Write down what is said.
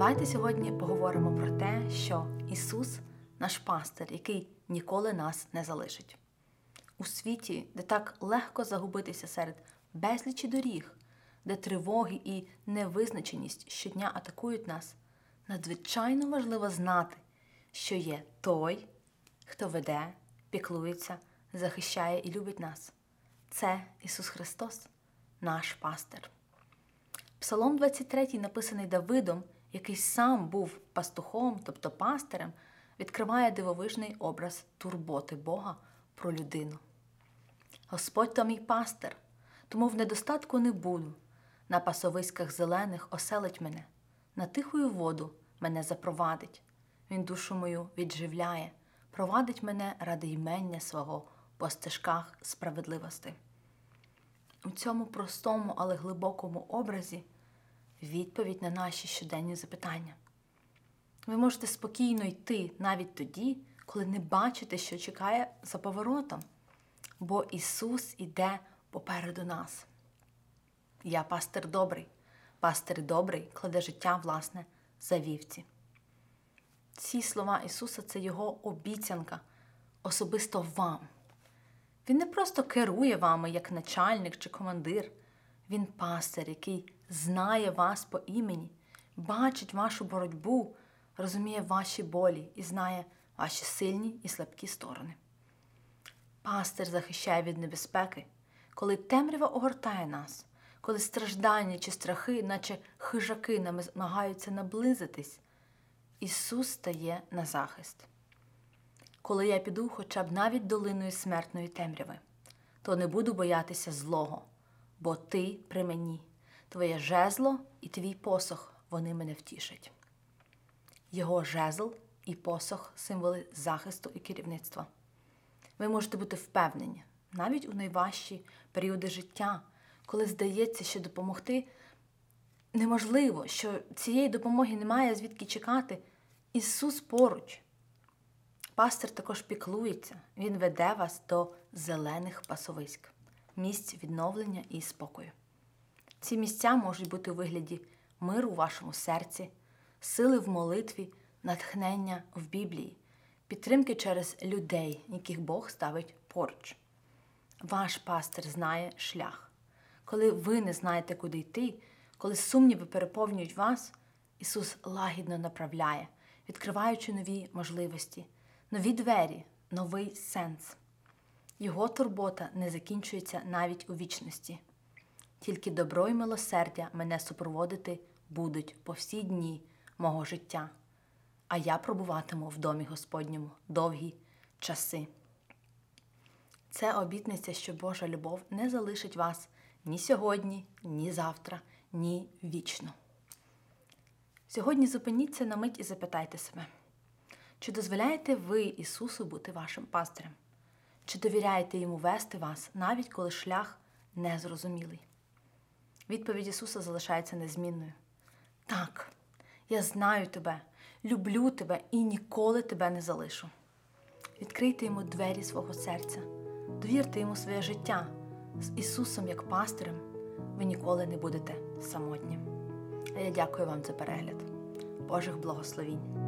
Давайте сьогодні поговоримо про те, що Ісус – наш пастир, який ніколи нас не залишить. У світі, де так легко загубитися серед безлічі доріг, де тривоги і невизначеність щодня атакують нас, надзвичайно важливо знати, що є той, хто веде, піклується, захищає і любить нас. Це Ісус Христос, наш пастир. Псалом 23, написаний Давидом, який сам був пастухом, тобто пастирем, відкриває дивовижний образ турботи Бога про людину. Господь то мій пастир, тому в недостатку не буду. На пасовиськах зелених оселить мене, на тихую воду мене запровадить. Він душу мою відживляє, провадить мене ради імення свого по стежках справедливости. У цьому простому, але глибокому образі відповідь на наші щоденні запитання. Ви можете спокійно йти навіть тоді, коли не бачите, що чекає за поворотом, бо Ісус іде попереду нас. Я пастир добрий кладе життя, власне, за вівці. Ці слова Ісуса – це Його обіцянка особисто вам. Він не просто керує вами як начальник чи командир. Він пастир, який знає вас по імені, бачить вашу боротьбу, розуміє ваші болі і знає ваші сильні і слабкі сторони. Пастир захищає від небезпеки, коли темрява огортає нас, коли страждання чи страхи, наче хижаки, намагаються наблизитись. Ісус стає на захист. Коли я піду хоча б навіть долиною смертної темряви, то не буду боятися злого, бо ти при мені, твоє жезло і твій посох, вони мене втішать. Його жезл і посох – символи захисту і керівництва. Ви можете бути впевнені, навіть у найважчі періоди життя, коли здається, що допомогти неможливо, що цієї допомоги немає звідки чекати, Ісус поруч. Пастир також піклується, Він веде вас до зелених пасовиськ, місць відновлення і спокою. Ці місця можуть бути у вигляді миру у вашому серці, сили в молитві, натхнення в Біблії, підтримки через людей, яких Бог ставить поруч. Ваш пастир знає шлях. Коли ви не знаєте, куди йти, коли сумніви переповнюють вас, Ісус лагідно направляє, відкриваючи нові можливості, нові двері, новий сенс. Його турбота не закінчується навіть у вічності. Тільки добро й милосердя мене супроводити будуть по всі дні мого життя, а я пробуватиму в домі Господньому довгі часи. Це обітниця, що Божа любов не залишить вас ні сьогодні, ні завтра, ні вічно. Сьогодні зупиніться на мить і запитайте себе, чи дозволяєте ви Ісусу бути вашим пастирем? Чи довіряєте Йому вести вас, навіть коли шлях незрозумілий? Відповідь Ісуса залишається незмінною. Так, я знаю тебе, люблю тебе і ніколи тебе не залишу. Відкрийте Йому двері свого серця, довірте Йому своє життя. З Ісусом як пастирем ви ніколи не будете самотні. А я дякую вам за перегляд. Божих благословінь!